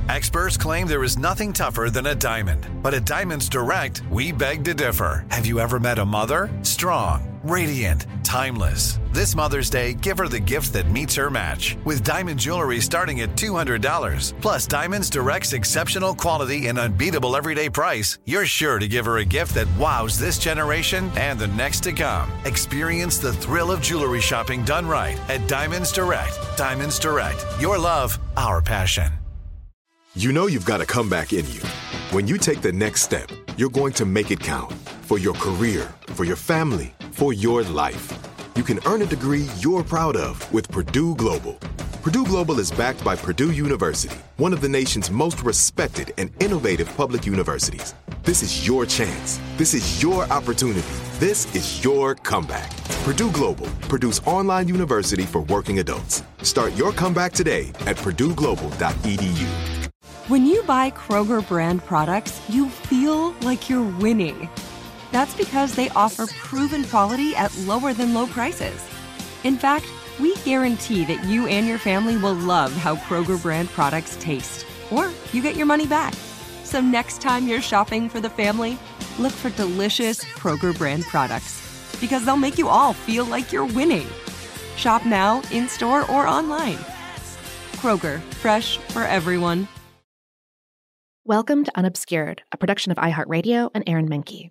Experts claim there is nothing tougher than a diamond. But at Diamonds Direct, we beg to differ. Have you ever met a mother? Strong, radiant, timeless. This Mother's Day, give her the gift that meets her match. With diamond jewelry starting at $200. Plus Diamonds Direct's exceptional quality and unbeatable everyday price, you're sure to give her a gift that wows this generation and the next to come. Experience the thrill of jewelry shopping done right at Diamonds Direct. Diamonds Direct. Your love, our passion. You know you've got a comeback in you. When you take the next step, you're going to make it count. For your career, for your family, for your life. You can earn a degree you're proud of with Purdue Global. Purdue Global is backed by Purdue University, one of the nation's most respected and innovative public universities. This is your chance. This is your opportunity. This is your comeback. Purdue Global, Purdue's online university for working adults. Start your comeback today at purdueglobal.edu. When you buy Kroger brand products, you feel like you're winning. That's because they offer proven quality at lower than low prices. In fact, we guarantee that you and your family will love how Kroger brand products taste, or you get your money back. So next time you're shopping for the family, look for delicious Kroger brand products, because they'll make you all feel like you're winning. Shop now, in-store, or online. Kroger, fresh for everyone. Welcome to Unobscured, a production of iHeartRadio and Aaron Menke.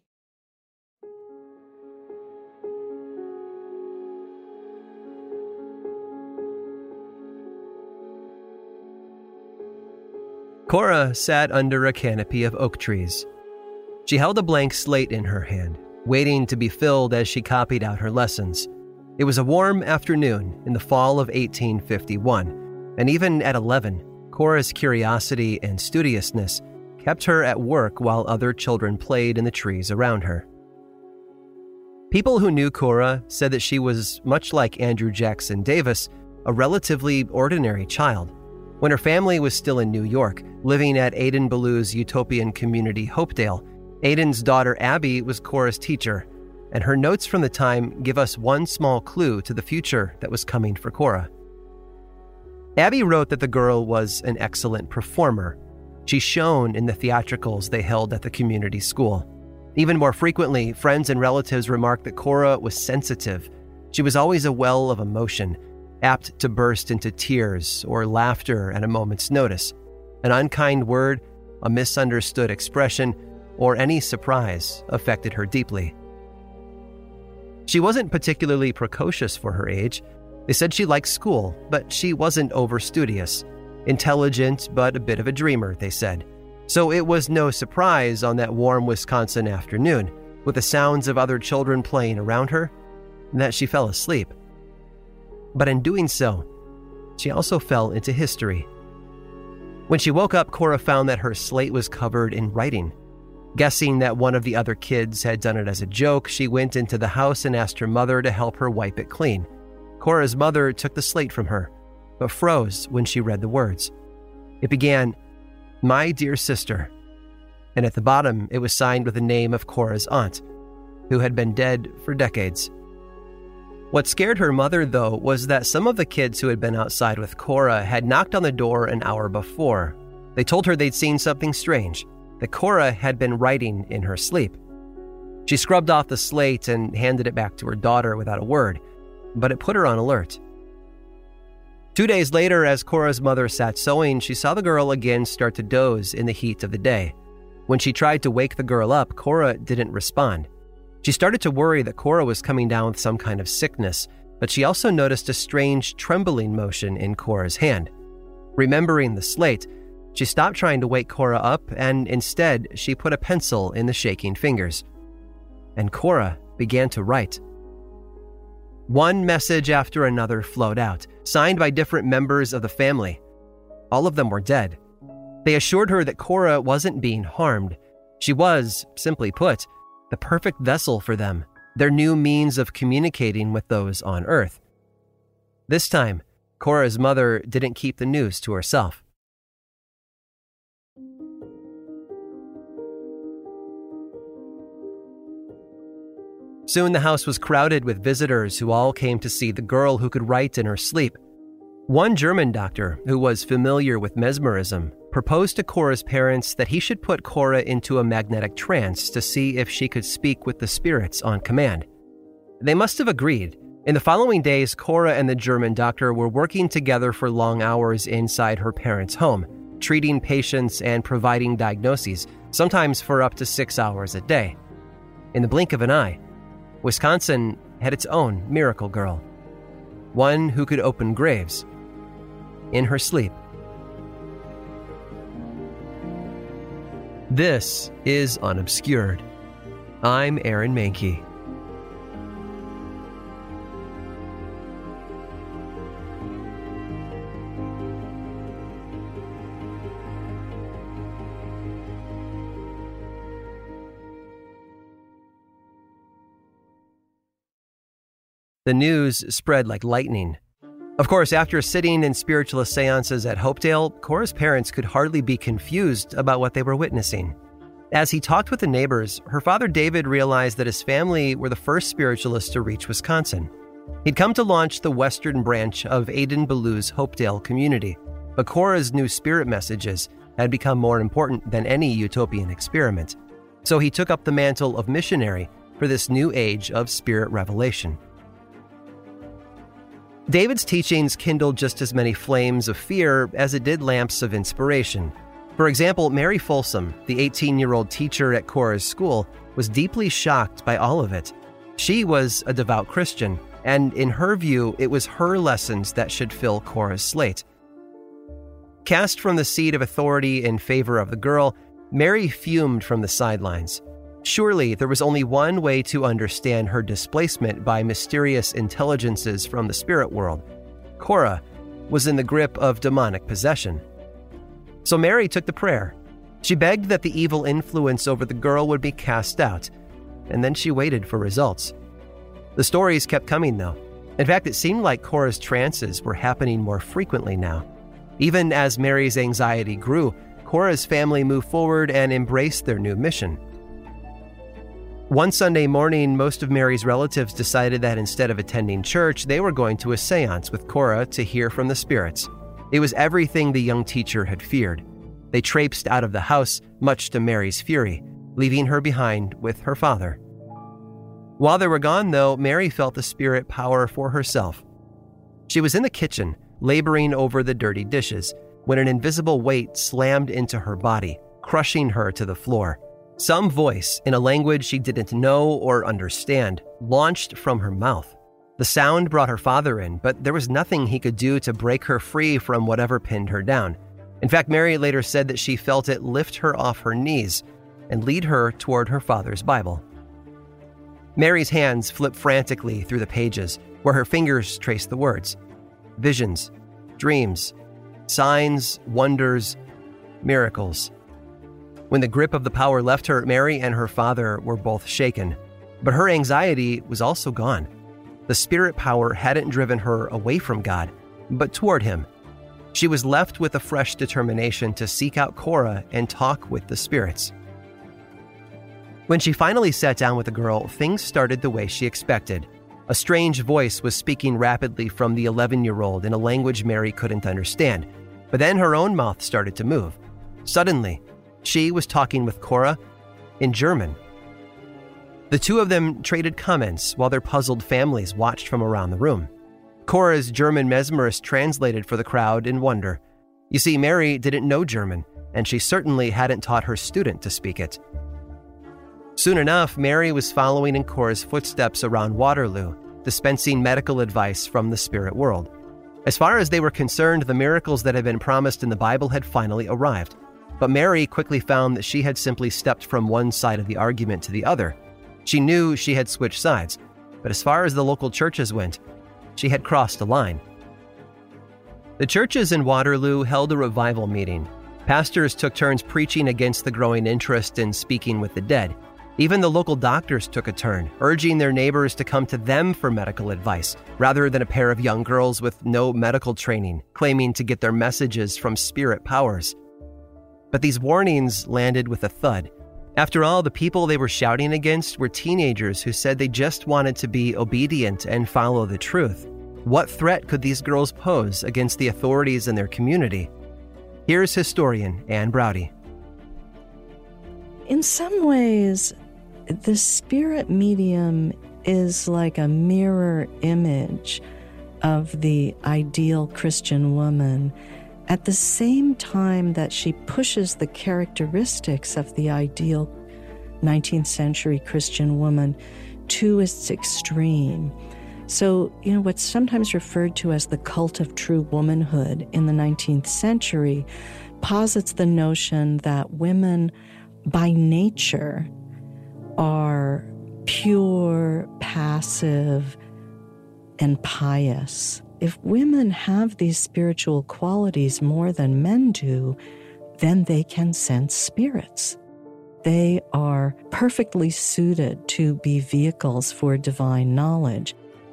Cora sat under a canopy of oak trees. She held a blank slate in her hand, waiting to be filled as she copied out her lessons. It was a warm afternoon in the fall of 1851, and even at 11, Cora's curiosity and studiousness kept her at work while other children played in the trees around her. People who knew Cora said that she was, much like Andrew Jackson Davis, a relatively ordinary child. When her family was still in New York, living at Aidan Ballew's utopian community Hopedale, Aidan's daughter Abby was Cora's teacher, and her notes from the time give us one small clue to the future that was coming for Cora. Abby wrote that the girl was an excellent performer. She shone in the theatricals they held at the community school. Even more frequently, friends and relatives remarked that Cora was sensitive. She was always a well of emotion, apt to burst into tears or laughter at a moment's notice. An unkind word, a misunderstood expression, or any surprise affected her deeply. She wasn't particularly precocious for her age. They said she liked school, but she wasn't overstudious. Intelligent, but a bit of a dreamer, they said. So it was no surprise on that warm Wisconsin afternoon, with the sounds of other children playing around her, that she fell asleep. But in doing so, she also fell into history. When she woke up, Cora found that her slate was covered in writing. Guessing that one of the other kids had done it as a joke, she went into the house and asked her mother to help her wipe it clean. Cora's mother took the slate from her, but froze when she read the words. It began, "My dear sister," and at the bottom it was signed with the name of Cora's aunt, who had been dead for decades. What scared her mother, though, was that some of the kids who had been outside with Cora had knocked on the door an hour before. They told her they'd seen something strange, that Cora had been writing in her sleep. She scrubbed off the slate and handed it back to her daughter without a word, but it put her on alert. 2 days later, as Cora's mother sat sewing, she saw the girl again start to doze in the heat of the day. When she tried to wake the girl up, Cora didn't respond. She started to worry that Cora was coming down with some kind of sickness, but she also noticed a strange trembling motion in Cora's hand. Remembering the slate, she stopped trying to wake Cora up, and instead she put a pencil in the shaking fingers. And Cora began to write. One message after another flowed out, signed by different members of the family. All of them were dead. They assured her that Cora wasn't being harmed. She was, simply put, the perfect vessel for them, their new means of communicating with those on Earth. This time, Cora's mother didn't keep the news to herself. Soon the house was crowded with visitors who all came to see the girl who could write in her sleep. One German doctor, who was familiar with mesmerism, proposed to Cora's parents that he should put Cora into a magnetic trance to see if she could speak with the spirits on command. They must have agreed. In the following days, Cora and the German doctor were working together for long hours inside her parents' home, treating patients and providing diagnoses, sometimes for up to 6 hours a day. In the blink of an eye, Wisconsin had its own miracle girl, one who could open graves in her sleep. This is Unobscured. I'm Aaron Mahnke. The news spread like lightning. Of course, after sitting in spiritualist seances at Hopedale, Cora's parents could hardly be confused about what they were witnessing. As he talked with the neighbors, her father David realized that his family were the first spiritualists to reach Wisconsin. He'd come to launch the western branch of Aidan Ballew's Hopedale community, but Cora's new spirit messages had become more important than any utopian experiment. So he took up the mantle of missionary for this new age of spirit revelation. David's teachings kindled just as many flames of fear as it did lamps of inspiration. For example, Mary Folsom, the 18-year-old teacher at Cora's school, was deeply shocked by all of it. She was a devout Christian, and in her view, it was her lessons that should fill Cora's slate. Cast from the seat of authority in favor of the girl, Mary fumed from the sidelines. Surely there was only one way to understand her displacement by mysterious intelligences from the spirit world. Cora was in the grip of demonic possession. So Mary took the prayer. She begged that the evil influence over the girl would be cast out, and then she waited for results. The stories kept coming, though. In fact, it seemed like Cora's trances were happening more frequently now. Even as Mary's anxiety grew, Cora's family moved forward and embraced their new mission. One Sunday morning, most of Mary's relatives decided that instead of attending church, they were going to a seance with Cora to hear from the spirits. It was everything the young teacher had feared. They traipsed out of the house, much to Mary's fury, leaving her behind with her father. While they were gone, though, Mary felt the spirit power for herself. She was in the kitchen, laboring over the dirty dishes, when an invisible weight slammed into her body, crushing her to the floor. Some voice, in a language she didn't know or understand, launched from her mouth. The sound brought her father in, but there was nothing he could do to break her free from whatever pinned her down. In fact, Mary later said that she felt it lift her off her knees and lead her toward her father's Bible. Mary's hands flipped frantically through the pages, where her fingers traced the words: visions, dreams, signs, wonders, miracles. When the grip of the power left her, Mary and her father were both shaken, but her anxiety was also gone. The spirit power hadn't driven her away from God, but toward him. She was left with a fresh determination to seek out Cora and talk with the spirits. When she finally sat down with the girl, things started the way she expected. A strange voice was speaking rapidly from the 11-year-old in a language Mary couldn't understand, but then her own mouth started to move. Suddenly, she was talking with Cora in German. The two of them traded comments while their puzzled families watched from around the room. Cora's German mesmerist translated for the crowd in wonder. You see, Mary didn't know German, and she certainly hadn't taught her student to speak it. Soon enough, Mary was following in Cora's footsteps around Waterloo, dispensing medical advice from the spirit world. As far as they were concerned, the miracles that had been promised in the Bible had finally arrived. But Mary quickly found that she had simply stepped from one side of the argument to the other. She knew she had switched sides, but as far as the local churches went, she had crossed a line. The churches in Waterloo held a revival meeting. Pastors took turns preaching against the growing interest in speaking with the dead. Even the local doctors took a turn, urging their neighbors to come to them for medical advice, rather than a pair of young girls with no medical training, claiming to get their messages from spirit powers. But these warnings landed with a thud. After all, the people they were shouting against were teenagers who said they just wanted to be obedient and follow the truth. What threat could these girls pose against the authorities in their community? Here's historian Anne Braude. In some ways, the spirit medium is like a mirror image of the ideal Christian woman, at the same time that she pushes the characteristics of the ideal 19th century Christian woman to its extreme. So, what's sometimes referred to as the cult of true womanhood in the 19th century posits the notion that women by nature are pure, passive, and pious. If women have these spiritual qualities more than men do, then they can sense spirits. They are perfectly suited to be vehicles for divine knowledge.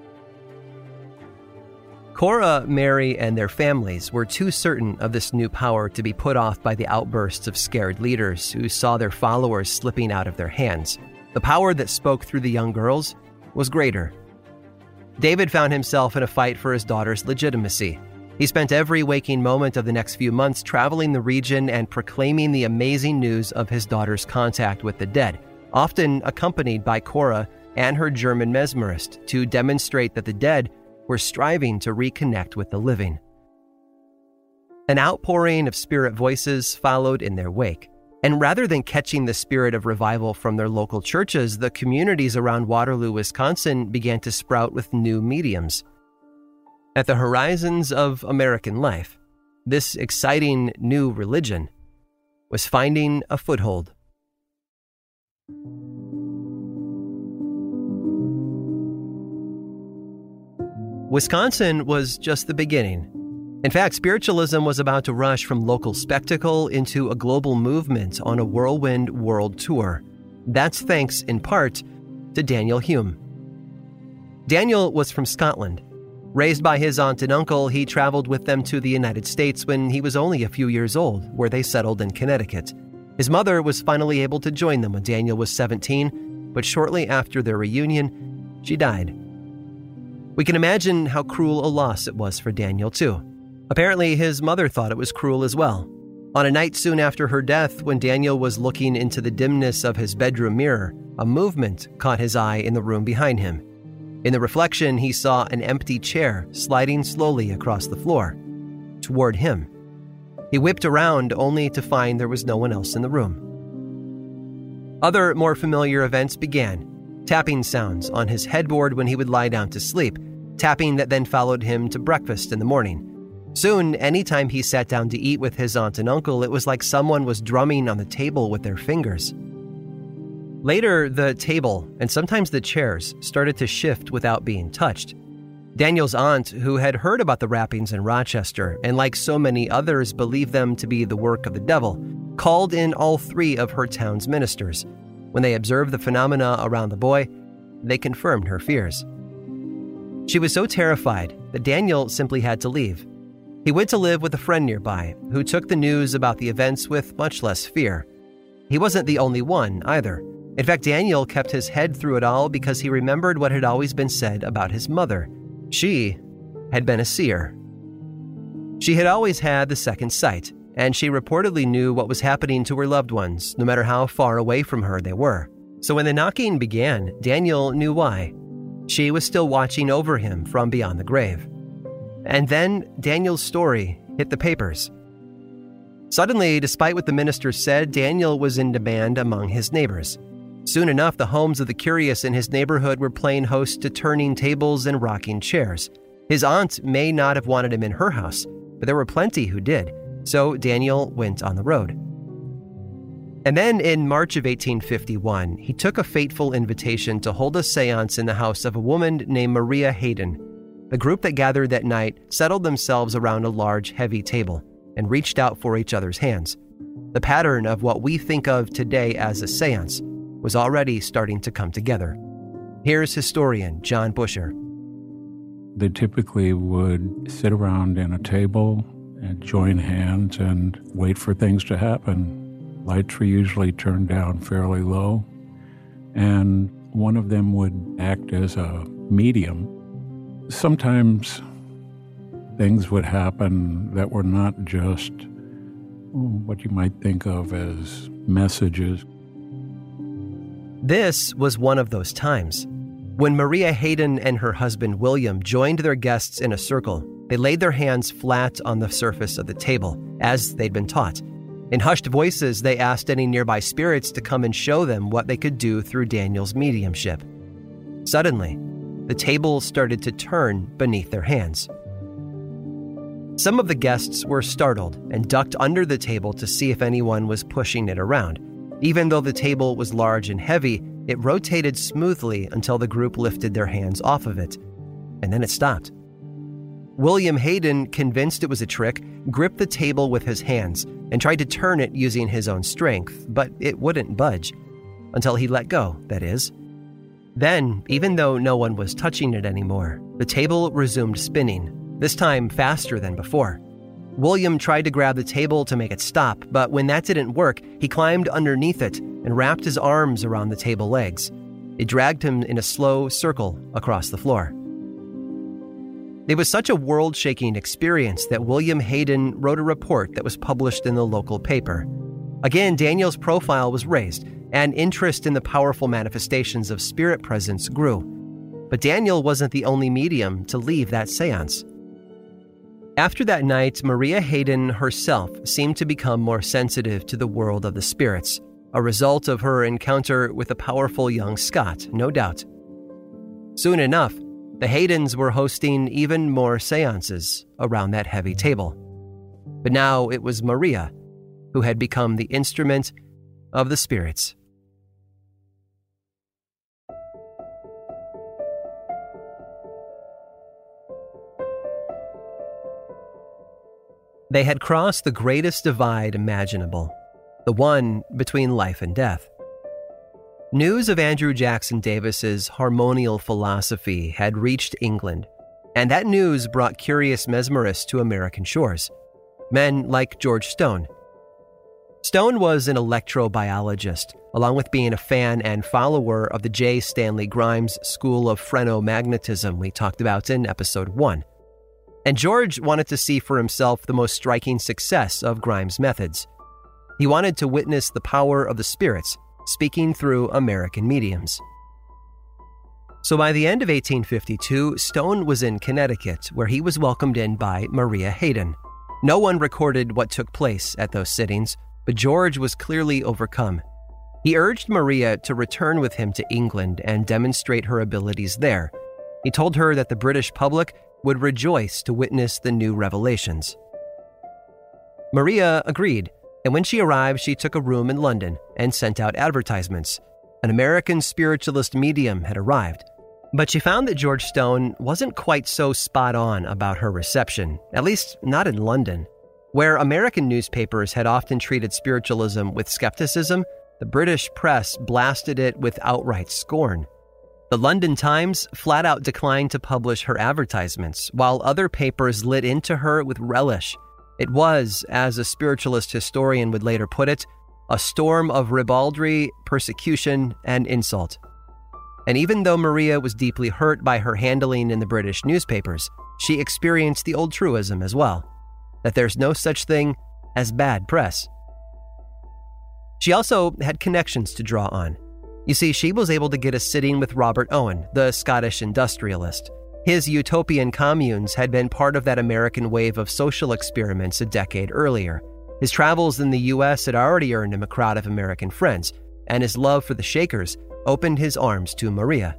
Cora, Mary, and their families were too certain of this new power to be put off by the outbursts of scared leaders who saw their followers slipping out of their hands. The power that spoke through the young girls was greater. David found himself in a fight for his daughter's legitimacy. He spent every waking moment of the next few months traveling the region and proclaiming the amazing news of his daughter's contact with the dead, often accompanied by Cora and her German mesmerist to demonstrate that the dead were striving to reconnect with the living. An outpouring of spirit voices followed in their wake. And rather than catching the spirit of revival from their local churches, the communities around Waterloo, Wisconsin began to sprout with new mediums. At the horizons of American life, this exciting new religion was finding a foothold. Wisconsin was just the beginning. In fact, spiritualism was about to rush from local spectacle into a global movement on a whirlwind world tour. That's thanks, in part, to Daniel Hume. Daniel was from Scotland. Raised by his aunt and uncle, he traveled with them to the United States when he was only a few years old, where they settled in Connecticut. His mother was finally able to join them when Daniel was 17, but shortly after their reunion, she died. We can imagine how cruel a loss it was for Daniel, too. Apparently, his mother thought it was cruel as well. On a night soon after her death, when Daniel was looking into the dimness of his bedroom mirror, a movement caught his eye in the room behind him. In the reflection, he saw an empty chair sliding slowly across the floor, toward him. He whipped around only to find there was no one else in the room. Other more familiar events began. Tapping sounds on his headboard when he would lie down to sleep, tapping that then followed him to breakfast in the morning. Soon, anytime he sat down to eat with his aunt and uncle, it was like someone was drumming on the table with their fingers. Later, the table, and sometimes the chairs, started to shift without being touched. Daniel's aunt, who had heard about the rappings in Rochester, and like so many others believed them to be the work of the devil, called in all three of her town's ministers. When they observed the phenomena around the boy, they confirmed her fears. She was so terrified that Daniel simply had to leave. He went to live with a friend nearby, who took the news about the events with much less fear. He wasn't the only one, either. In fact, Daniel kept his head through it all because he remembered what had always been said about his mother. She had been a seer. She had always had the second sight, and she reportedly knew what was happening to her loved ones, no matter how far away from her they were. So when the knocking began, Daniel knew why. She was still watching over him from beyond the grave. And then Daniel's story hit the papers. Suddenly, despite what the minister said, Daniel was in demand among his neighbors. Soon enough, the homes of the curious in his neighborhood were playing host to turning tables and rocking chairs. His aunt may not have wanted him in her house, but there were plenty who did, so Daniel went on the road. And then in March of 1851, he took a fateful invitation to hold a seance in the house of a woman named Maria Hayden. The group that gathered that night settled themselves around a large, heavy table and reached out for each other's hands. The pattern of what we think of today as a seance was already starting to come together. Here's historian John Busher. They typically would sit around in a table and join hands and wait for things to happen. Lights were usually turned down fairly low, and one of them would act as a medium. Sometimes things would happen that were not just what you might think of as messages. This was one of those times. When Maria Hayden and her husband William joined their guests in a circle, they laid their hands flat on the surface of the table, as they'd been taught. In hushed voices, they asked any nearby spirits to come and show them what they could do through Daniel's mediumship. Suddenly, the table started to turn beneath their hands. Some of the guests were startled and ducked under the table to see if anyone was pushing it around. Even though the table was large and heavy, it rotated smoothly until the group lifted their hands off of it, and then it stopped. William Hayden, convinced it was a trick, gripped the table with his hands and tried to turn it using his own strength, but it wouldn't budge. Until he let go, that is. Then, even though no one was touching it anymore, the table resumed spinning, this time faster than before. William tried to grab the table to make it stop, but when that didn't work, he climbed underneath it and wrapped his arms around the table legs. It dragged him in a slow circle across the floor. It was such a world-shaking experience that William Hayden wrote a report that was published in the local paper. Again, Daniel's profile was raised, and interest in the powerful manifestations of spirit presence grew. But Daniel wasn't the only medium to leave that seance. After that night, Maria Hayden herself seemed to become more sensitive to the world of the spirits, a result of her encounter with a powerful young Scot, no doubt. Soon enough, the Haydens were hosting even more seances around that heavy table. But now it was Maria who had become the instrument of the spirits. They had crossed the greatest divide imaginable, the one between life and death. News of Andrew Jackson Davis's harmonial philosophy had reached England, and that news brought curious mesmerists to American shores, men like George Stone. Stone was an electrobiologist, along with being a fan and follower of the J. Stanley Grimes School of Phrenomagnetism we talked about in episode 1. And George wanted to see for himself the most striking success of Grimes' methods. He wanted to witness the power of the spirits speaking through American mediums. So by the end of 1852, Stone was in Connecticut, where he was welcomed in by Maria Hayden. No one recorded what took place at those sittings, but George was clearly overcome. He urged Maria to return with him to England and demonstrate her abilities there. He told her that the British public would rejoice to witness the new revelations. Maria agreed, and when she arrived, she took a room in London and sent out advertisements. An American spiritualist medium had arrived, but she found that George Stone wasn't quite so spot on about her reception, at least not in London. Where American newspapers had often treated spiritualism with skepticism, the British press blasted it with outright scorn. The London Times flat out declined to publish her advertisements, while other papers lit into her with relish. It was, as a spiritualist historian would later put it, a storm of ribaldry, persecution, and insult. And even though Maria was deeply hurt by her handling in the British newspapers, she experienced the old truism as well, that there's no such thing as bad press. She also had connections to draw on. You see, she was able to get a sitting with Robert Owen, the Scottish industrialist. His utopian communes had been part of that American wave of social experiments a decade earlier. His travels in the U.S. had already earned him a crowd of American friends, and his love for the Shakers opened his arms to Maria.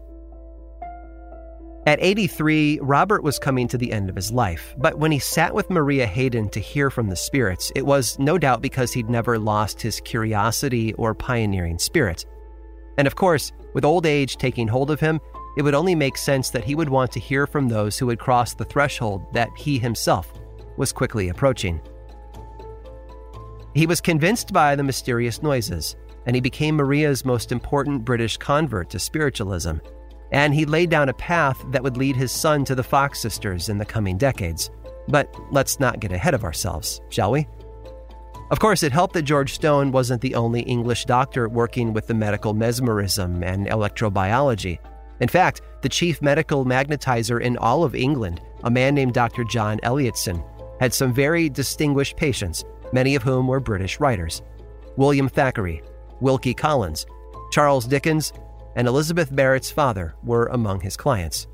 At 83, Robert was coming to the end of his life, but when he sat with Maria Hayden to hear from the spirits, it was no doubt because he'd never lost his curiosity or pioneering spirit. And of course, with old age taking hold of him, it would only make sense that he would want to hear from those who had crossed the threshold that he himself was quickly approaching. He was convinced by the mysterious noises, and he became Maria's most important British convert to spiritualism. And he laid down a path that would lead his son to the Fox sisters in the coming decades. But let's not get ahead of ourselves, shall we? Of course, it helped that George Stone wasn't the only English doctor working with the medical mesmerism and electrobiology. In fact, the chief medical magnetizer in all of England, a man named Dr. John Elliotson, had some very distinguished patients many of whom were British writers. William Thackeray, Wilkie Collins, Charles Dickens, and Elizabeth Barrett's father were among his clients.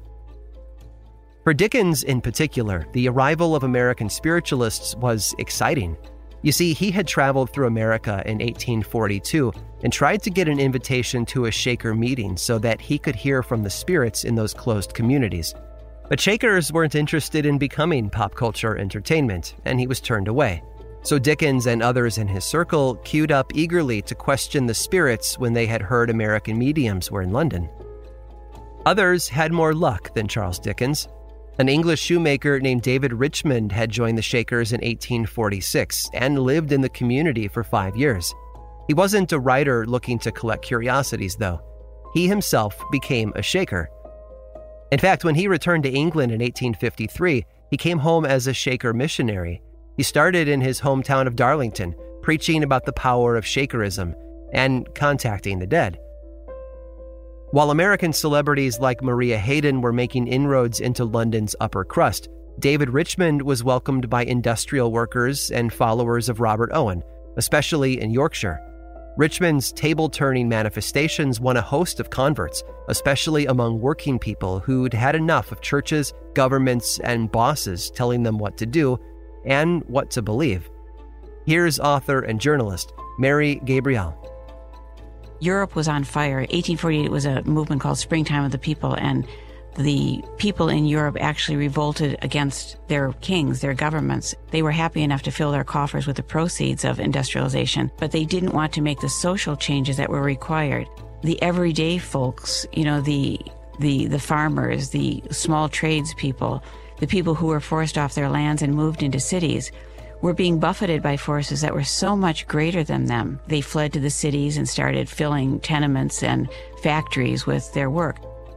For Dickens in particular, the arrival of American spiritualists was exciting. You see, he had traveled through America in 1842 and tried to get an invitation to a Shaker meeting so that he could hear from the spirits in those closed communities. But Shakers weren't interested in becoming pop culture entertainment, and he was turned away. So Dickens and others in his circle queued up eagerly to question the spirits when they had heard American mediums were in London. Others had more luck than Charles Dickens. An English shoemaker named David Richmond had joined the Shakers in 1846 and lived in the community for 5 years. He wasn't a writer looking to collect curiosities, though. He himself became a Shaker. In fact, when he returned to England in 1853, he came home as a Shaker missionary. He started in his hometown of Darlington, preaching about the power of Shakerism and contacting the dead. While American celebrities like Maria Hayden were making inroads into London's upper crust, David Richmond was welcomed by industrial workers and followers of Robert Owen, especially in Yorkshire. Richmond's table-turning manifestations won a host of converts, especially among working people who'd had enough of churches, governments, and bosses telling them what to do and what to believe. Here's author and journalist Mary Gabriel. Europe was on fire. 1848 was a movement called Springtime of the People, and the people in Europe actually revolted against their kings, their governments. They were happy enough to fill their coffers with the proceeds of industrialization, but they didn't want to make the social changes that were required. The everyday folks, the farmers, the small tradespeople, the people who were forced off their lands and moved into cities, were being buffeted by forces that were so much greater than them. They fled to the cities and started filling tenements and factories with their work.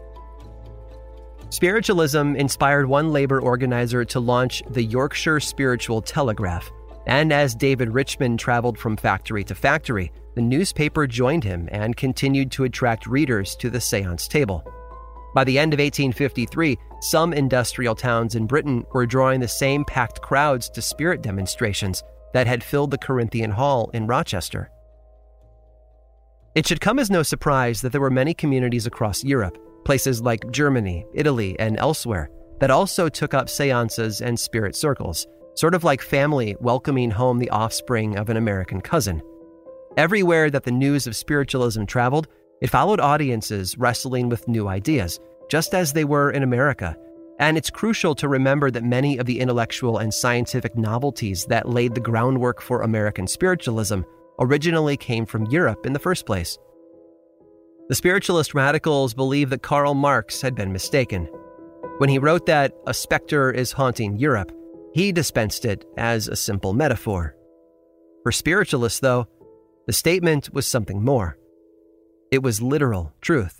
Spiritualism inspired one labor organizer to launch the Yorkshire Spiritual Telegraph, and as David Richmond traveled from factory to factory, the newspaper joined him and continued to attract readers to the seance table. By the end of 1853, some industrial towns in Britain were drawing the same packed crowds to spirit demonstrations that had filled the Corinthian Hall in Rochester. It should come as no surprise that there were many communities across Europe, places like Germany, Italy, and elsewhere, that also took up seances and spirit circles, sort of like family welcoming home the offspring of an American cousin. Everywhere that the news of spiritualism traveled, it followed audiences wrestling with new ideas, just as they were in America. And it's crucial to remember that many of the intellectual and scientific novelties that laid the groundwork for American spiritualism originally came from Europe in the first place. The spiritualist radicals believed that Karl Marx had been mistaken. When he wrote that a specter is haunting Europe, he dispensed it as a simple metaphor. For spiritualists, though, the statement was something more. It was literal truth.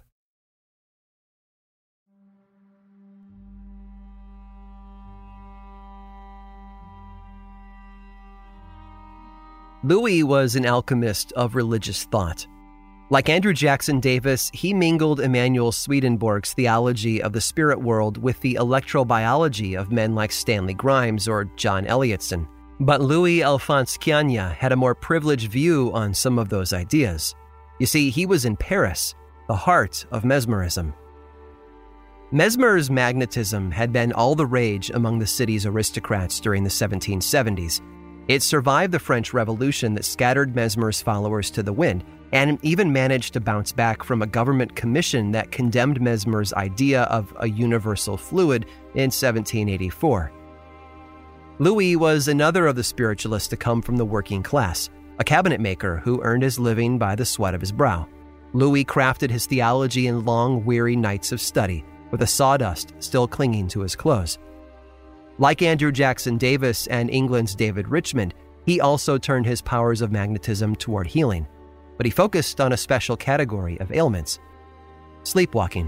Louis was an alchemist of religious thought. Like Andrew Jackson Davis, he mingled Emanuel Swedenborg's theology of the spirit world with the electrobiology of men like Stanley Grimes or John Elliotson. But Louis Alphonse Chiagna had a more privileged view on some of those ideas. You see, he was in Paris, the heart of mesmerism. Mesmer's magnetism had been all the rage among the city's aristocrats during the 1770s. It survived the French Revolution that scattered Mesmer's followers to the wind, and even managed to bounce back from a government commission that condemned Mesmer's idea of a universal fluid in 1784. Louis was another of the spiritualists to come from the working class, a cabinet maker who earned his living by the sweat of his brow. Louis crafted his theology in long, weary nights of study, with the sawdust still clinging to his clothes. Like Andrew Jackson Davis and England's David Richmond, he also turned his powers of magnetism toward healing, but he focused on a special category of ailments: sleepwalking.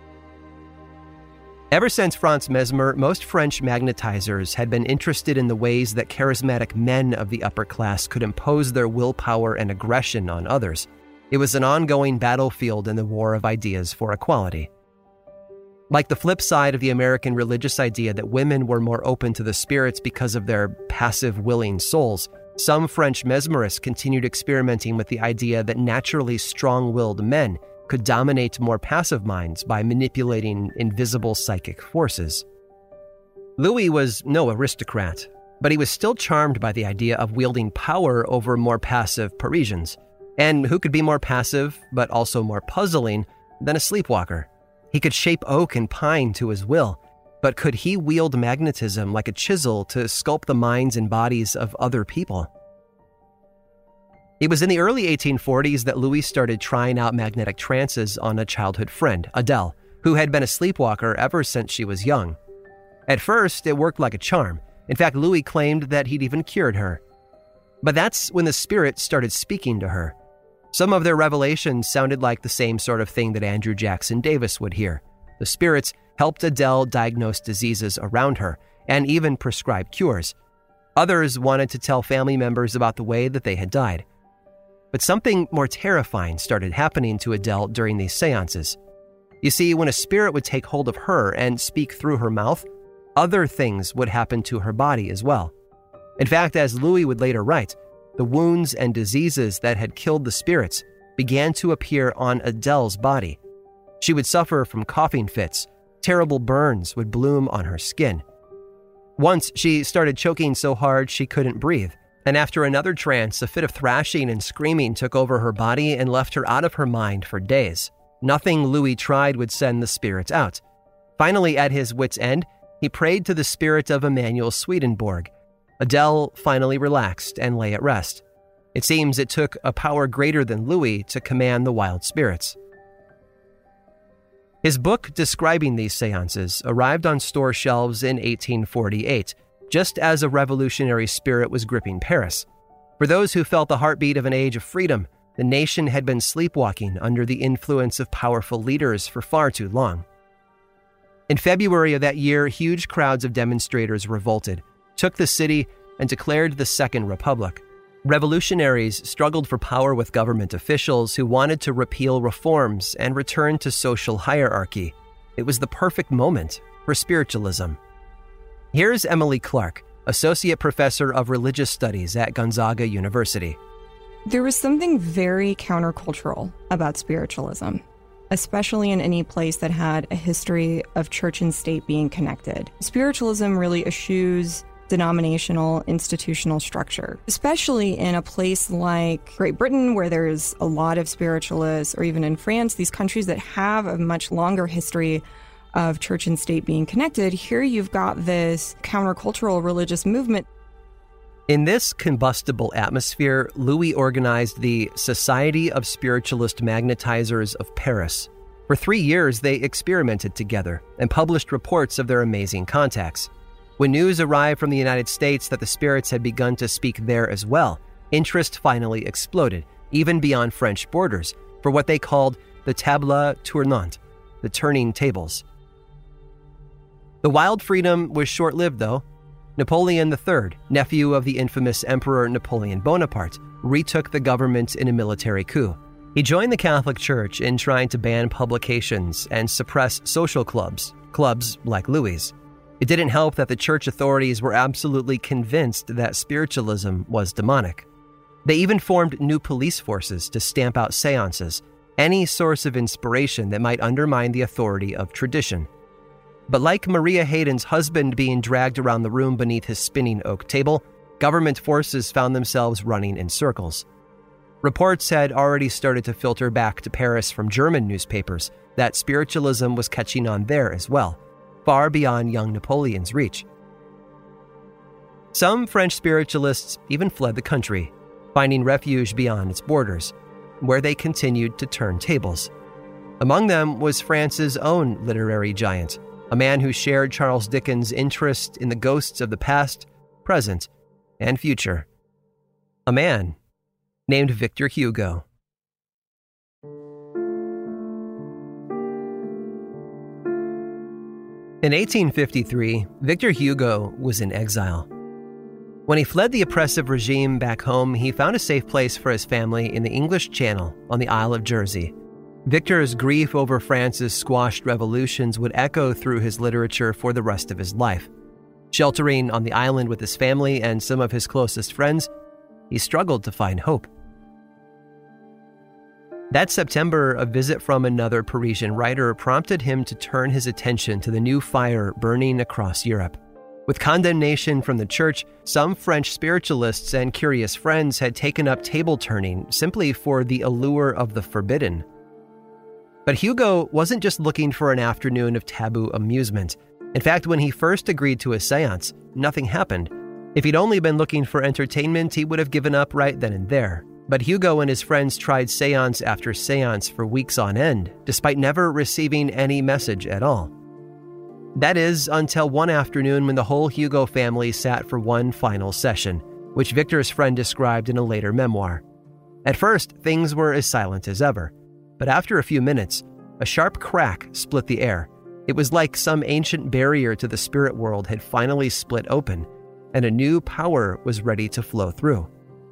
Ever since Franz Mesmer, most French magnetizers had been interested in the ways that charismatic men of the upper class could impose their willpower and aggression on others. It was an ongoing battlefield in the war of ideas for equality. Like the flip side of the American religious idea that women were more open to the spirits because of their passive, willing souls, Some French mesmerists continued experimenting with the idea that naturally strong-willed men could dominate more passive minds by manipulating invisible psychic forces. Louis was no aristocrat, but he was still charmed by the idea of wielding power over more passive Parisians. And who could be more passive, but also more puzzling, than a sleepwalker? He could shape oak and pine to his will, but could he wield magnetism like a chisel to sculpt the minds and bodies of other people? It was in the early 1840s that Louis started trying out magnetic trances on a childhood friend, Adele, who had been a sleepwalker ever since she was young. At first, it worked like a charm. In fact, Louis claimed that he'd even cured her. But that's when the spirit started speaking to her. Some of their revelations sounded like the same sort of thing that Andrew Jackson Davis would hear. The spirits helped Adele diagnose diseases around her and even prescribe cures. Others wanted to tell family members about the way that they had died. But something more terrifying started happening to Adele during these seances. You see, when a spirit would take hold of her and speak through her mouth, other things would happen to her body as well. In fact, as Louis would later write, the wounds and diseases that had killed the spirits began to appear on Adele's body. She would suffer from coughing fits. Terrible burns would bloom on her skin. Once, she started choking so hard she couldn't breathe. And after another trance, a fit of thrashing and screaming took over her body and left her out of her mind for days. Nothing Louis tried would send the spirits out. Finally, at his wit's end, he prayed to the spirit of Emanuel Swedenborg. Adele finally relaxed and lay at rest. It seems it took a power greater than Louis to command the wild spirits. His book describing these seances arrived on store shelves in 1848, just as a revolutionary spirit was gripping Paris. For those who felt the heartbeat of an age of freedom, the nation had been sleepwalking under the influence of powerful leaders for far too long. In February of that year, huge crowds of demonstrators revolted, took the city, and declared the Second Republic. Revolutionaries struggled for power with government officials who wanted to repeal reforms and return to social hierarchy. It was the perfect moment for spiritualism. Here's Emily Clark, Associate Professor of Religious Studies at Gonzaga University. There was something very countercultural about spiritualism, especially in any place that had a history of church and state being connected. Spiritualism really eschews denominational institutional structure, especially in a place like Great Britain, where there's a lot of spiritualists, or even in France, these countries that have a much longer history of church and state being connected. Here you've got this countercultural religious movement. In this combustible atmosphere, Louis organized the Society of Spiritualist Magnetizers of Paris. For 3 years, they experimented together and published reports of their amazing contacts. When news arrived from the United States that the spirits had begun to speak there as well, interest finally exploded, even beyond French borders, for what they called the table tournante, the turning tables. The wild freedom was short-lived, though. Napoleon III, nephew of the infamous Emperor Napoleon Bonaparte, retook the government in a military coup. He joined the Catholic Church in trying to ban publications and suppress social clubs like Louis'. It didn't help that the church authorities were absolutely convinced that spiritualism was demonic. They even formed new police forces to stamp out seances, any source of inspiration that might undermine the authority of tradition. But like Maria Hayden's husband being dragged around the room beneath his spinning oak table, government forces found themselves running in circles. Reports had already started to filter back to Paris from German newspapers that spiritualism was catching on there as well, far beyond young Napoleon's reach. Some French spiritualists even fled the country, finding refuge beyond its borders, where they continued to turn tables. Among them was France's own literary giant, a man who shared Charles Dickens' interest in the ghosts of the past, present, and future. A man named Victor Hugo. In 1853, Victor Hugo was in exile. When he fled the oppressive regime back home, he found a safe place for his family in the English Channel on the Isle of Jersey. Victor's grief over France's squashed revolutions would echo through his literature for the rest of his life. Sheltering on the island with his family and some of his closest friends, he struggled to find hope. That September, a visit from another Parisian writer prompted him to turn his attention to the new fire burning across Europe. With condemnation from the church, some French spiritualists and curious friends had taken up table turning simply for the allure of the forbidden. But Hugo wasn't just looking for an afternoon of taboo amusement. In fact, when he first agreed to a seance, nothing happened. If he'd only been looking for entertainment, he would have given up right then and there. But Hugo and his friends tried seance after seance for weeks on end, despite never receiving any message at all. That is, until one afternoon when the whole Hugo family sat for one final session, which Victor's friend described in a later memoir. At first, things were as silent as ever, but after a few minutes, a sharp crack split the air. It was like some ancient barrier to the spirit world had finally split open, and a new power was ready to flow through.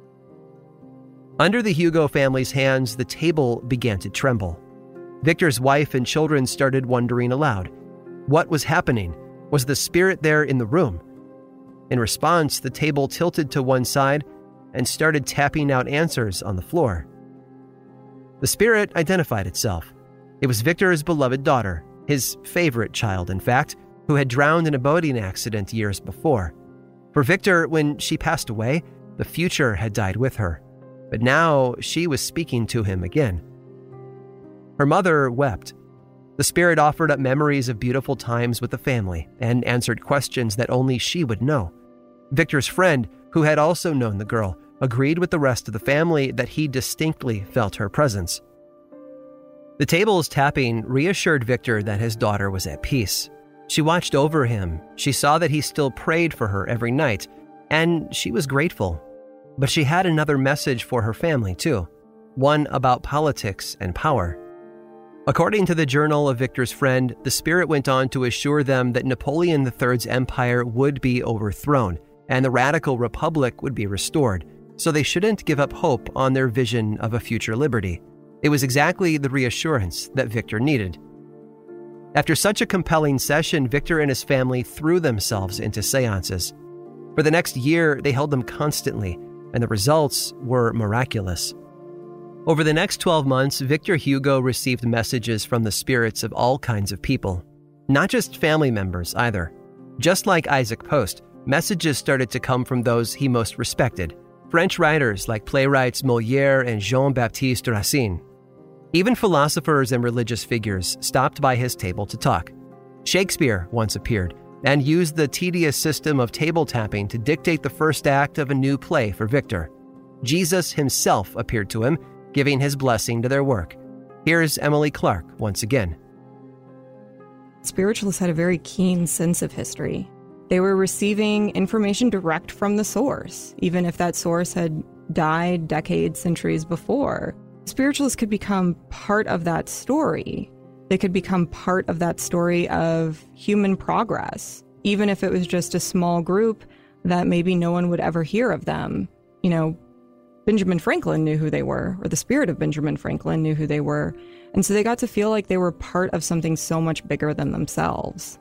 Under the Hugo family's hands, the table began to tremble. Victor's wife and children started wondering aloud. What was happening? Was the spirit there in the room? In response, the table tilted to one side and started tapping out answers on the floor. The spirit identified itself. It was Victor's beloved daughter, his favorite child, in fact, who had drowned in a boating accident years before. For Victor, when she passed away, the future had died with her. But now she was speaking to him again. Her mother wept. The spirit offered up memories of beautiful times with the family and answered questions that only she would know. Victor's friend, who had also known the girl, agreed with the rest of the family that he distinctly felt her presence. The table's tapping reassured Victor that his daughter was at peace. She watched over him. She saw that he still prayed for her every night, and she was grateful. But she had another message for her family, too. One about politics and power. According to the journal of Victor's friend, the spirit went on to assure them that Napoleon III's empire would be overthrown and the radical republic would be restored, so they shouldn't give up hope on their vision of a future liberty. It was exactly the reassurance that Victor needed. After such a compelling session, Victor and his family threw themselves into seances. For the next year, they held them constantly, and the results were miraculous. Over the next 12 months, Victor Hugo received messages from the spirits of all kinds of people. Not just family members, either. Just like Isaac Post, messages started to come from those he most respected. French writers like playwrights Molière and Jean-Baptiste Racine. Even philosophers and religious figures stopped by his table to talk. Shakespeare once appeared and used the tedious system of table tapping to dictate the first act of a new play for Victor. Jesus himself appeared to him, giving his blessing to their work. Here's Emily Clark once again. Spiritualists had a very keen sense of history. They were receiving information direct from the source, even if that source had died decades, centuries before. Spiritualists could become part of that story. They could become part of that story of human progress, even if it was just a small group that maybe no one would ever hear of them. You know, Benjamin Franklin knew who they were, or the spirit of Benjamin Franklin knew who they were. And so they got to feel like they were part of something so much bigger than themselves.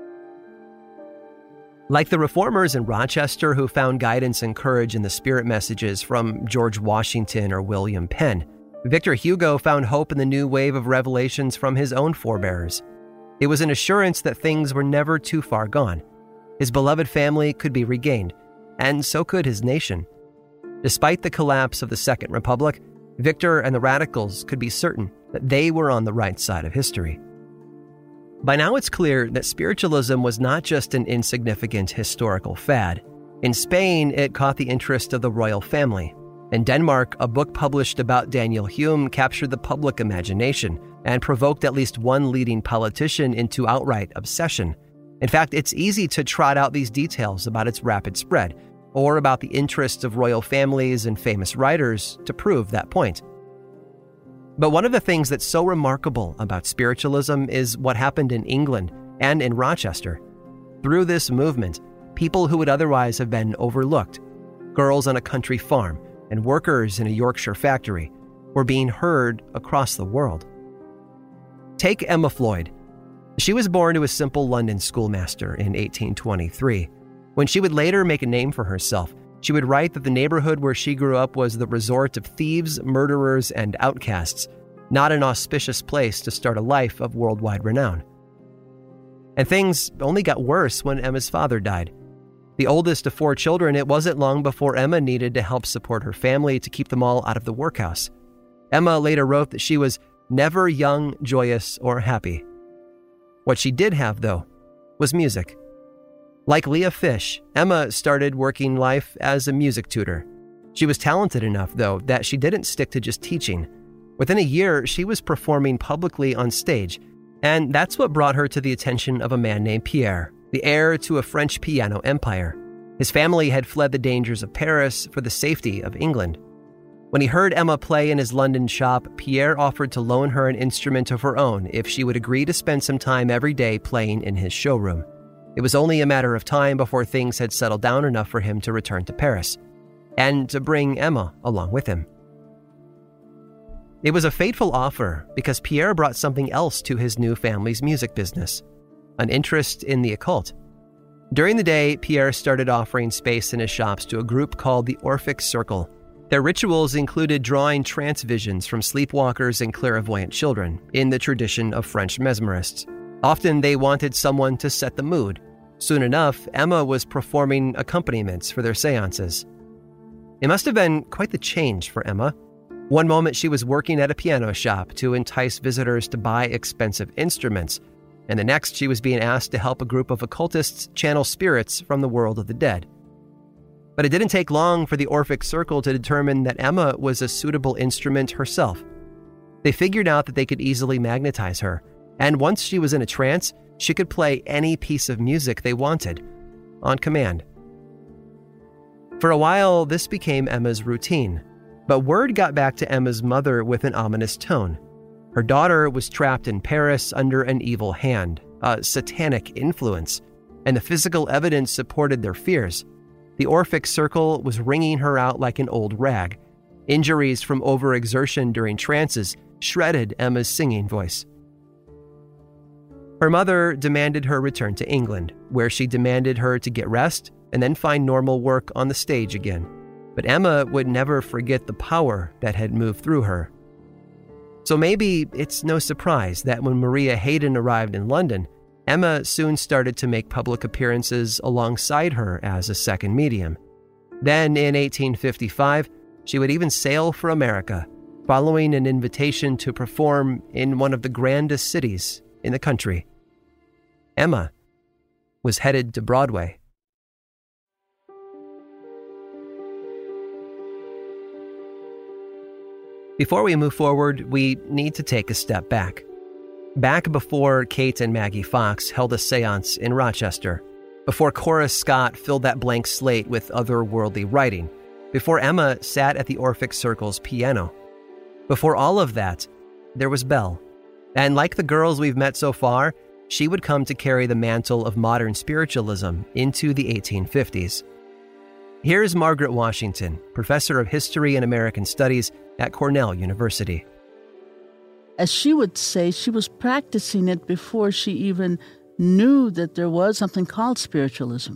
Like the reformers in Rochester who found guidance and courage in the spirit messages from George Washington or William Penn, Victor Hugo found hope in the new wave of revelations from his own forebears. It was an assurance that things were never too far gone. His beloved family could be regained, and so could his nation. Despite the collapse of the Second Republic, Victor and the radicals could be certain that they were on the right side of history. By now it's clear that spiritualism was not just an insignificant historical fad. In Spain, it caught the interest of the royal family. In Denmark, a book published about Daniel Hume captured the public imagination and provoked at least one leading politician into outright obsession. In fact, it's easy to trot out these details about its rapid spread, or about the interests of royal families and famous writers to prove that point. But one of the things that's so remarkable about spiritualism is what happened in England and in Rochester. Through this movement, people who would otherwise have been overlooked, girls on a country farm and workers in a Yorkshire factory, were being heard across the world. Take Emma Floyd. She was born to a simple London schoolmaster in 1823. When she would later make a name for herself, She would write that the neighborhood where she grew up was the resort of thieves, murderers, and outcasts, not an auspicious place to start a life of worldwide renown. And things only got worse when Emma's father died. The oldest of 4 children, it wasn't long before Emma needed to help support her family to keep them all out of the workhouse. Emma later wrote that she was never young, joyous, or happy. What she did have, though, was music. Like Leah Fish, Emma started working life as a music tutor. She was talented enough, though, that she didn't stick to just teaching. Within a year, she was performing publicly on stage, and that's what brought her to the attention of a man named Pierre, the heir to a French piano empire. His family had fled the dangers of Paris for the safety of England. When he heard Emma play in his London shop, Pierre offered to loan her an instrument of her own if she would agree to spend some time every day playing in his showroom. It was only a matter of time before things had settled down enough for him to return to Paris, and to bring Emma along with him. It was a fateful offer because Pierre brought something else to his new family's music business, an interest in the occult. During the day, Pierre started offering space in his shops to a group called the Orphic Circle. Their rituals included drawing trance visions from sleepwalkers and clairvoyant children, in the tradition of French mesmerists. Often they wanted someone to set the mood. Soon enough, Emma was performing accompaniments for their seances. It must have been quite the change for Emma. One moment she was working at a piano shop to entice visitors to buy expensive instruments, and the next she was being asked to help a group of occultists channel spirits from the world of the dead. But it didn't take long for the Orphic Circle to determine that Emma was a suitable instrument herself. They figured out that they could easily magnetize her, and once she was in a trance, she could play any piece of music they wanted, on command. For a while, this became Emma's routine, but word got back to Emma's mother with an ominous tone. Her daughter was trapped in Paris under an evil hand, a satanic influence, and the physical evidence supported their fears. The Orphic Circle was wringing her out like an old rag. Injuries from overexertion during trances shredded Emma's singing voice. Her mother demanded her return to England, where she demanded her to get rest and then find normal work on the stage again. But Emma would never forget the power that had moved through her. So maybe it's no surprise that when Maria Hayden arrived in London, Emma soon started to make public appearances alongside her as a second medium. Then, in 1855, she would even sail for America, following an invitation to perform in one of the grandest cities in the country. Emma was headed to Broadway. Before we move forward, we need to take a step back. Back before Kate and Maggie Fox held a seance in Rochester, before Cora Scott filled that blank slate with otherworldly writing, before Emma sat at the Orphic Circle's piano. Before all of that, there was Belle. And like the girls we've met so far, she would come to carry the mantle of modern spiritualism into the 1850s. Here's Margaret Washington, professor of history and American studies at Cornell University. As she would say, she was practicing it before she even knew that there was something called spiritualism.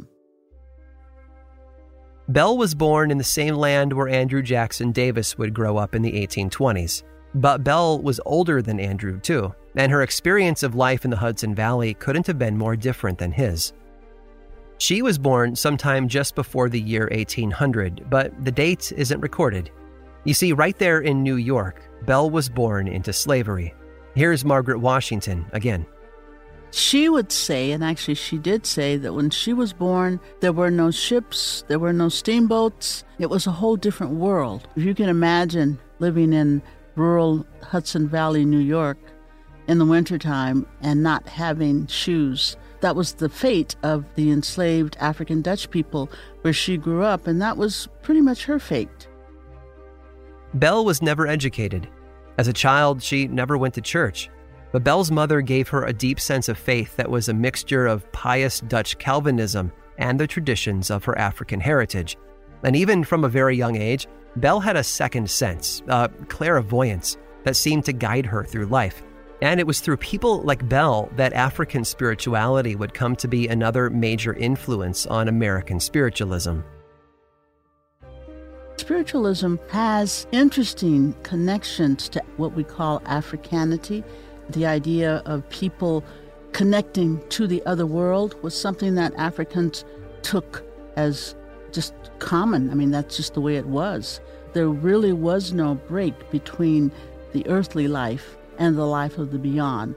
Belle was born in the same land where Andrew Jackson Davis would grow up in the 1820s. But Belle was older than Andrew, too, and her experience of life in the Hudson Valley couldn't have been more different than his. She was born sometime just before the year 1800, but the date isn't recorded. You see, right there in New York, Belle was born into slavery. Here's Margaret Washington again. She would say, and actually she did say, that when she was born, there were no ships, there were no steamboats. It was a whole different world. If you can imagine living in rural Hudson Valley, New York, in the wintertime and not having shoes. That was the fate of the enslaved African Dutch people where she grew up, and that was pretty much her fate. Belle was never educated. As a child, she never went to church. But Belle's mother gave her a deep sense of faith that was a mixture of pious Dutch Calvinism and the traditions of her African heritage. And even from a very young age, Belle had a second sense, a clairvoyance, that seemed to guide her through life. And it was through people like Belle that African spirituality would come to be another major influence on American spiritualism. Spiritualism has interesting connections to what we call Africanity. The idea of people connecting to the other world was something that Africans took as just common. I mean, that's just the way it was. There really was no break between the earthly life and the life of the beyond.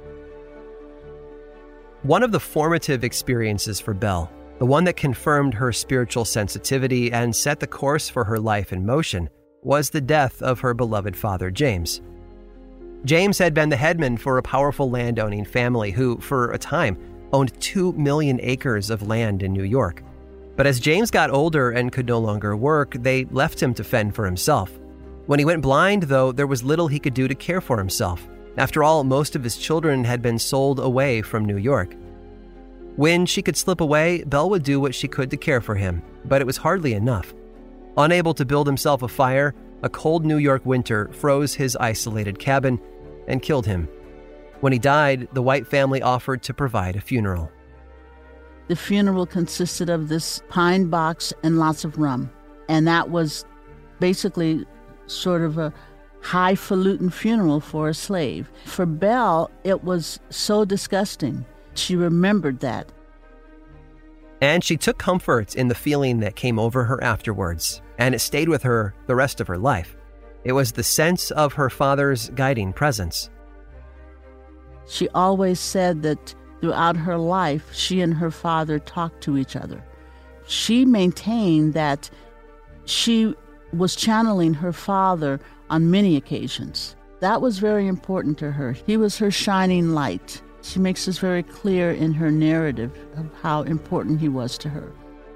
One of the formative experiences for Belle, the one that confirmed her spiritual sensitivity and set the course for her life in motion, was the death of her beloved father, James. James had been the headman for a powerful landowning family who, for a time, owned 2 million acres of land in New York. But as James got older and could no longer work, they left him to fend for himself. When he went blind, though, there was little he could do to care for himself. After all, most of his children had been sold away from New York. When she could slip away, Belle would do what she could to care for him, but it was hardly enough. Unable to build himself a fire, a cold New York winter froze his isolated cabin and killed him. When he died, the White family offered to provide a funeral. The funeral consisted of this pine box and lots of rum, and that was basically sort of a highfalutin funeral for a slave. For Belle, it was so disgusting. She remembered that. And she took comfort in the feeling that came over her afterwards, and it stayed with her the rest of her life. It was the sense of her father's guiding presence. She always said that throughout her life, she and her father talked to each other. She maintained that she was channeling her father on many occasions. That was very important to her. He was her shining light. She makes this very clear in her narrative of how important he was to her.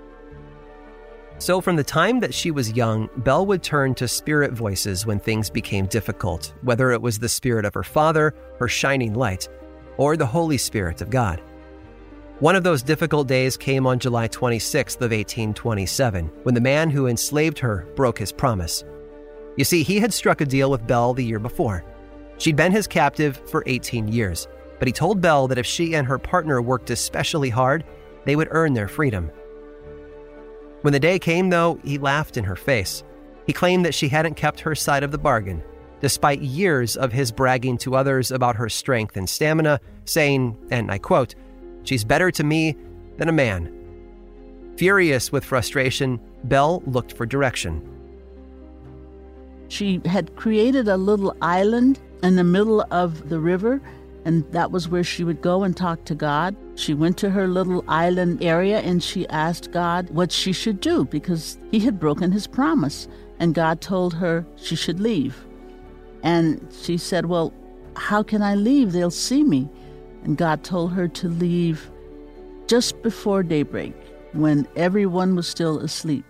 So from the time that she was young, Belle would turn to spirit voices when things became difficult, whether it was the spirit of her father, her shining light, or the Holy Spirit of God. One of those difficult days came on July 26th of 1827, when the man who enslaved her broke his promise. You see, he had struck a deal with Belle the year before. She'd been his captive for 18 years, but he told Belle that if she and her partner worked especially hard, they would earn their freedom. When the day came, though, he laughed in her face. He claimed that she hadn't kept her side of the bargain, despite years of his bragging to others about her strength and stamina, saying, and I quote, "She's better to me than a man." Furious with frustration, Belle looked for direction. She had created a little island in the middle of the river, and that was where she would go and talk to God. She went to her little island area and she asked God what she should do because he had broken his promise, and God told her she should leave. And she said, "Well, how can I leave? They'll see me." And God told her to leave just before daybreak, when everyone was still asleep.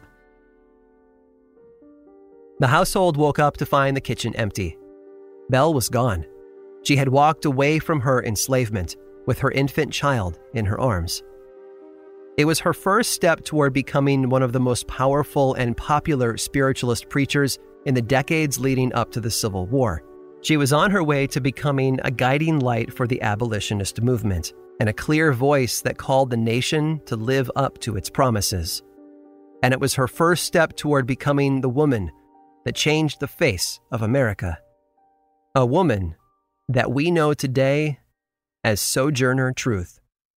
The household woke up to find the kitchen empty. Belle was gone. She had walked away from her enslavement with her infant child in her arms. It was her first step toward becoming one of the most powerful and popular spiritualist preachers in the decades leading up to the Civil War. She was on her way to becoming a guiding light for the abolitionist movement and a clear voice that called the nation to live up to its promises. And it was her first step toward becoming the woman that changed the face of America. A woman that we know today as Sojourner Truth.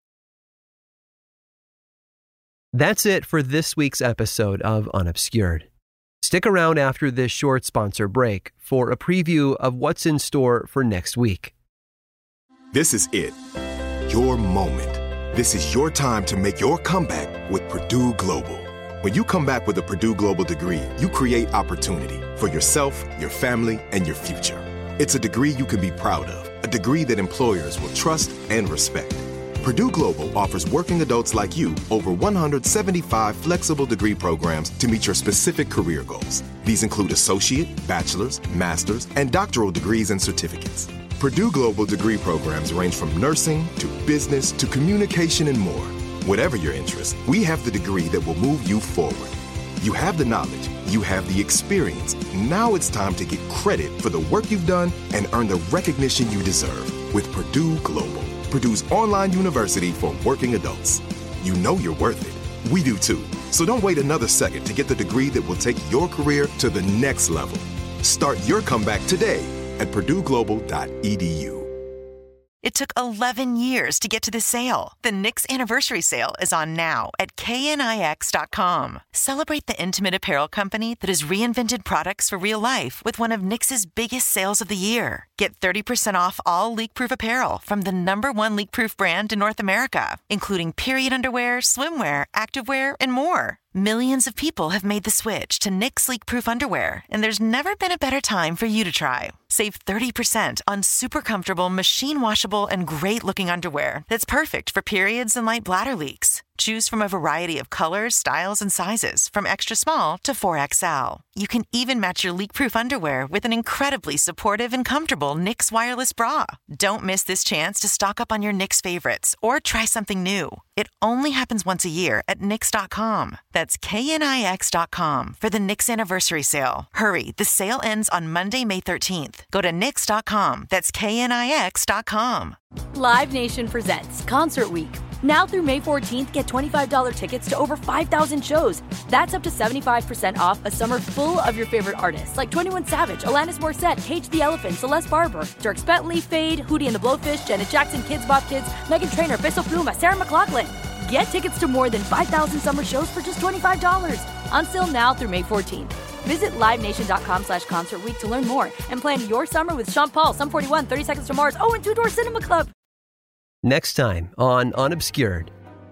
That's it for this week's episode of Unobscured. Stick around after this short sponsor break for a preview of what's in store for next week. This is it. Your moment. This is your time to make your comeback with Purdue Global. When you come back with a Purdue Global degree, you create opportunity for yourself, your family, and your future. It's a degree you can be proud of, a degree that employers will trust and respect. Purdue Global offers working adults like you over 175 flexible degree programs to meet your specific career goals. These include associate, bachelor's, master's, and doctoral degrees and certificates. Purdue Global degree programs range from nursing to business to communication and more. Whatever your interest, we have the degree that will move you forward. You have the knowledge, you have the experience. Now it's time to get credit for the work you've done and earn the recognition you deserve with Purdue Global, Purdue's online university for working adults. You know you're worth it. We do too. So don't wait another second to get the degree that will take your career to the next level. Start your comeback today at PurdueGlobal.edu. It took 11 years to get to this sale. The Knix Anniversary Sale is on now at knix.com. Celebrate the intimate apparel company that has reinvented products for real life with one of Knix's biggest sales of the year. Get 30% off all leak-proof apparel from the #1 leak-proof brand in North America, including period underwear, swimwear, activewear, and more. Millions of people have made the switch to Knix leak-proof underwear, and there's never been a better time for you to try. Save 30% on super comfortable, machine-washable, and great-looking underwear that's perfect for periods and light bladder leaks. Choose from a variety of colors, styles, and sizes, from extra small to 4XL. You can even match your leak-proof underwear with an incredibly supportive and comfortable Knix wireless bra. Don't miss this chance to stock up on your Knix favorites or try something new. It only happens once a year at Knix.com. That's KNIX.com for the Knix Anniversary Sale. Hurry, the sale ends on Monday, May 13th. Go to Knix.com. That's KNIX.com. Live Nation presents Concert Week. Now through May 14th, get $25 tickets to over 5,000 shows. That's up to 75% off a summer full of your favorite artists like 21 Savage, Alanis Morissette, Cage the Elephant, Celeste Barber, Dierks Bentley, Fade, Hootie and the Blowfish, Janet Jackson, Kidz Bop Kids, Meghan Trainor, Peso Pluma, Sarah McLachlan. Get tickets to more than 5,000 summer shows for just $25. Until now through May 14th. Visit LiveNation.com/Concert Week to learn more and plan your summer with Sean Paul, Sum 41, 30 Seconds to Mars, and Two Door Cinema Club. Next time on Unobscured.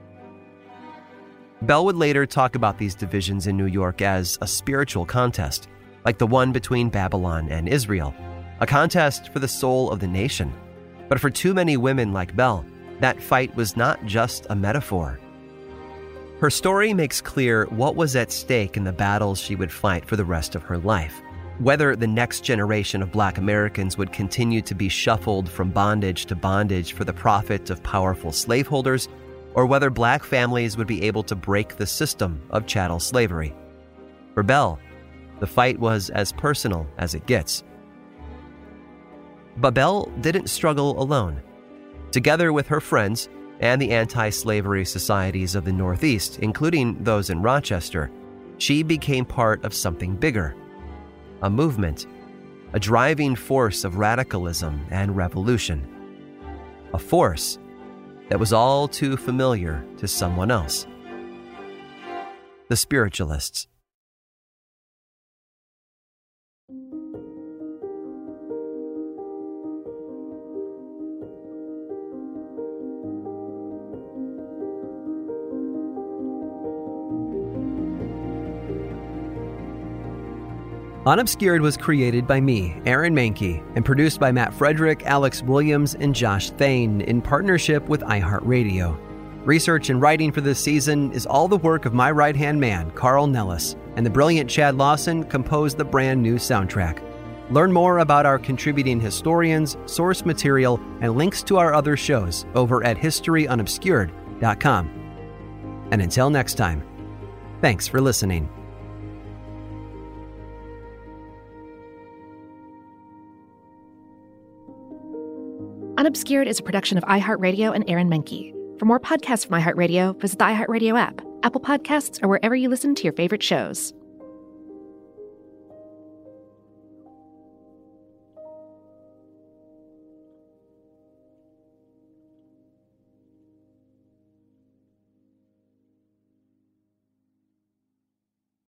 Bell would later talk about these divisions in New York as a spiritual contest, like the one between Babylon and Israel, a contest for the soul of the nation. But for too many women like Bell, that fight was not just a metaphor. Her story makes clear what was at stake in the battles she would fight for the rest of her life. Whether the next generation of Black Americans would continue to be shuffled from bondage to bondage for the profit of powerful slaveholders, or whether Black families would be able to break the system of chattel slavery. For Bell, the fight was as personal as it gets. But Bell didn't struggle alone. Together with her friends and the anti-slavery societies of the Northeast, including those in Rochester, she became part of something bigger. A movement, a driving force of radicalism and revolution. A force that was all too familiar to someone else. The Spiritualists. Unobscured was created by me, Aaron Mahnke, and produced by Matt Frederick, Alex Williams, and Josh Thane in partnership with iHeartRadio. Research and writing for this season is all the work of my right-hand man, Carl Nellis, and the brilliant Chad Lawson composed the brand new soundtrack. Learn more about our contributing historians, source material, and links to our other shows over at historyunobscured.com. And until next time, thanks for listening. Unobscured is a production of iHeartRadio and Aaron Mahnke. For more podcasts from iHeartRadio, visit the iHeartRadio app, Apple Podcasts, or wherever you listen to your favorite shows.